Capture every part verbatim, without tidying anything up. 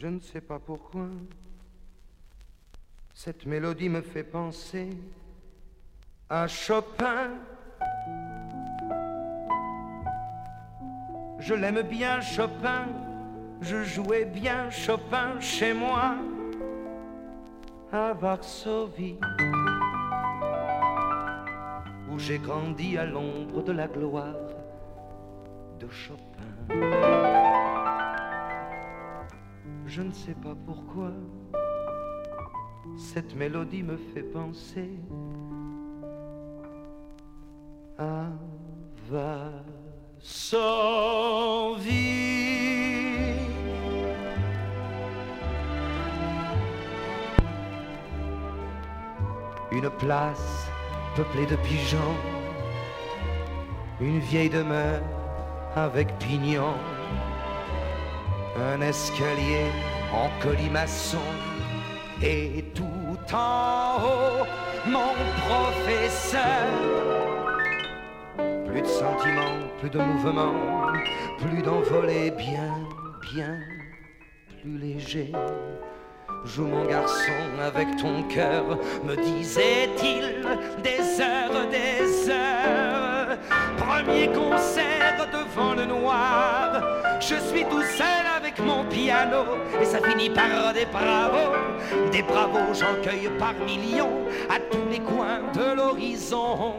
Je ne sais pas pourquoi cette mélodie me fait penser à Chopin. Je l'aime bien Chopin, je jouais bien Chopin chez moi à Varsovie, où j'ai grandi à l'ombre de la gloire de Chopin. Je ne sais pas pourquoi cette mélodie me fait penser à Varsovie. Une place peuplée de pigeons, une vieille demeure avec pignons, un escalier en colimaçon, et tout en haut, mon professeur. Plus de sentiments, plus de mouvements, plus d'envolée, bien, bien plus léger. Joue mon garçon avec ton cœur, me disait-il, des heures, des heures. Premier concert devant le noir, je suis tout seul avec mon piano, et ça finit par des bravos, des bravos, j'en cueille par millions à tous les coins de l'horizon.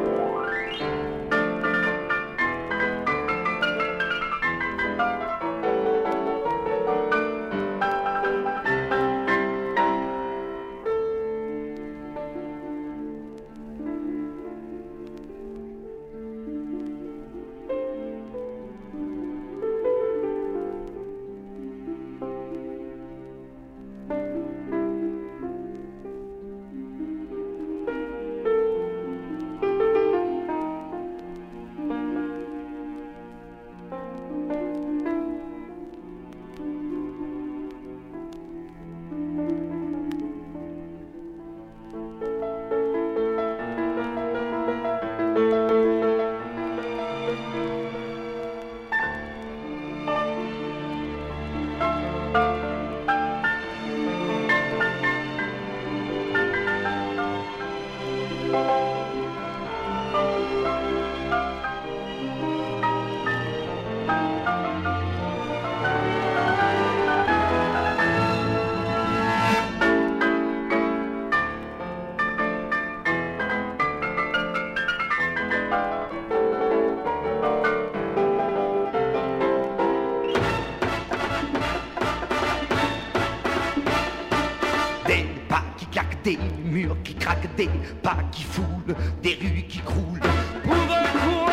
Des murs qui craquent, des pas qui foulent, des rues qui croulent. Pourquoi?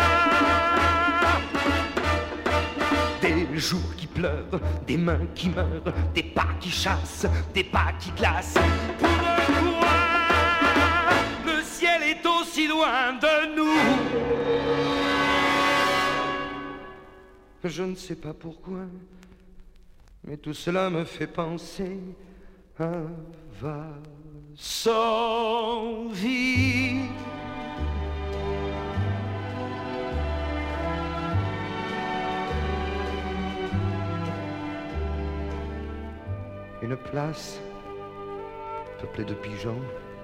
Des jours qui pleurent, des mains qui meurent, des pas qui chassent, des pas qui glacent. Pourquoi le ciel est aussi loin de nous? Je ne sais pas pourquoi, mais tout cela me fait penser à Varsovie. Une place peuplée de pigeons,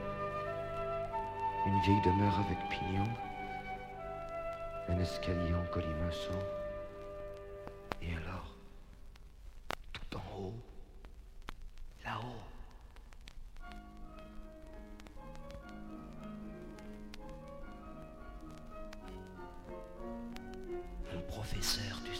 une vieille demeure avec pignons, un escalier en colimaçon, et alors, tout en haut, là-haut, mon professeur, tu